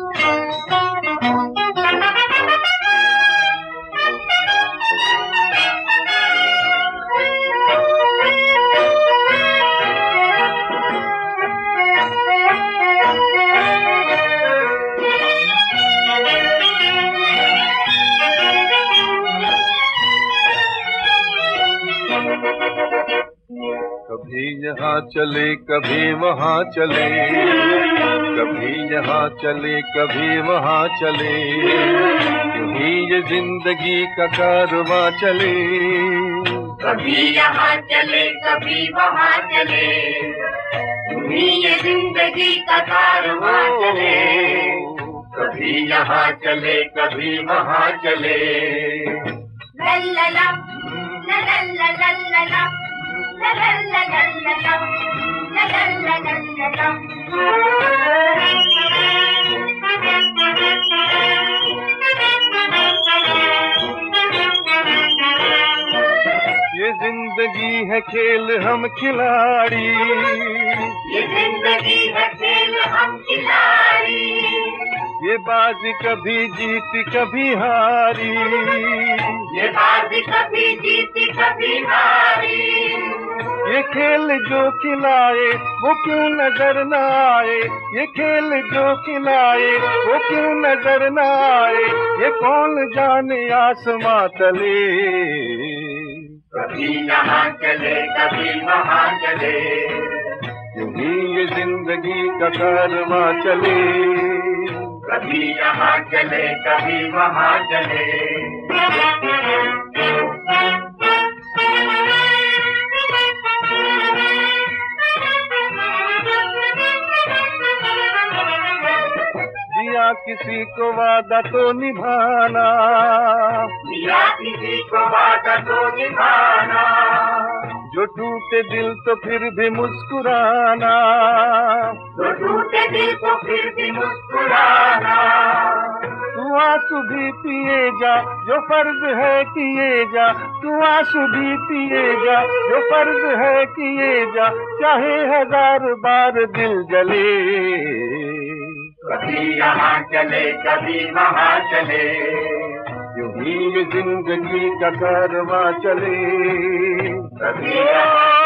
कभी यहाँ चले कभी वहाँ चले, कभी यहाँ चले कभी वहाँ चले, यूं ही ये जिंदगी का कारवां चले। कभी यहाँ चले कभी वहाँ चले, यूं ही ये जिंदगी का कारवां चले। कभी यहाँ चले कभी वहाँ चले। लल्ला लल्ला लल्ला ये जिंदगी है खेल हम खिलाड़ी, ये जिंदगी है खेल हम खिलाड़ी। ये बाजी कभी जीती कभी हारी, ये बाजी कभी जीती कभी हारी। ये खेल जो खिलाए वो क्यों नजर न आए, ये खेल जो खिलाए वो क्यों नजर न आए। ये कौन जाने आसमां तले। कभी यहाँ चले कभी वहाँ चले, यूं ही ये जिंदगी का कारवां चले। कभी यहाँ चले कभी वहाँ चले। दिया किसी को वादा तो निभाना, दिया किसी को वादा तो निभाना। जो टूटे दिल तो फिर भी मुस्कुराना, जो टूटे दिल को फिर भी मुस्कुराना। तू आंसू भी पिए जा जो फर्ज है किए जा, तू आंसू भी पिए जा जो फर्ज है किए जा। चाहे 1000 बार दिल जले। कभी यहाँ चले कभी वहाँ चले, यूं ही ये जिंदगी का कारवां चले। कभी यहाँ